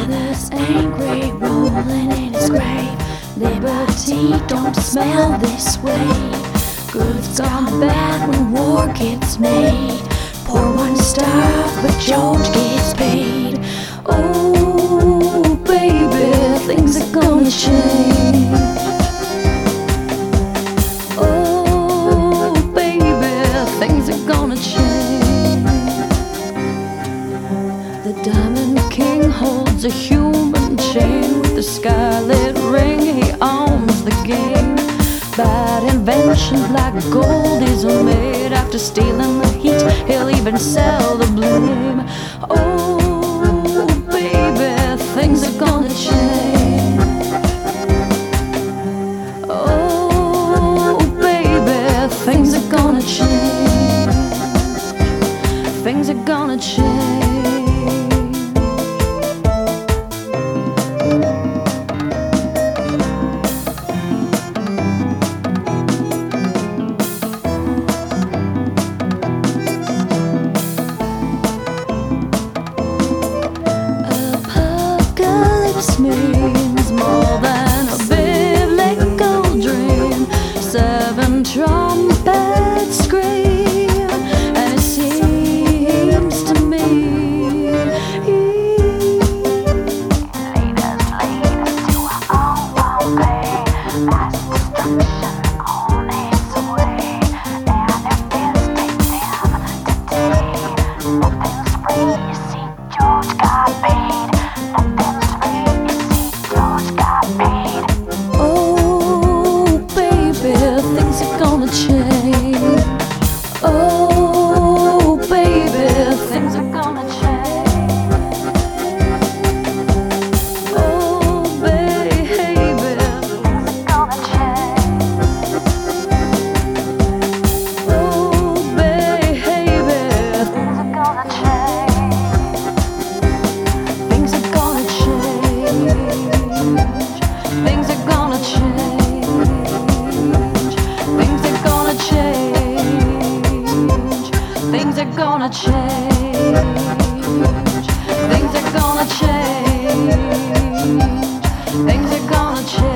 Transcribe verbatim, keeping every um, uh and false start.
Father's angry, rolling in his grave. Liberty don't smell this way. Good's gone bad when war gets made. Poor ones starve, but George gets paid. Oh, baby, things are gonna change. Oh, baby, things are gonna change. The Diamond King holds a human chain with the scarlet ring. He owns the game. Bad inventions like gold is made. After stealing the heat, he'll even sell the blame. Oh, baby, things are gonna change. Oh, baby, things are gonna change. Things are gonna change. Means more than a biblical dream. Seven trumpets scream, and it seems to me lead us, lead us to our own way. Mass destruction on its way, and if this takes him today, nothing's free. You see, George got paid. Nothing's George got paid. Oh, baby, things are gonna change. Oh, baby, things are gonna change. Oh, baby, things are gonna change. Oh, baby, things are gonna change. Things are gonna change. Things are gonna change. Things are gonna change. Things are gonna change. Things are gonna change. Things are gonna change.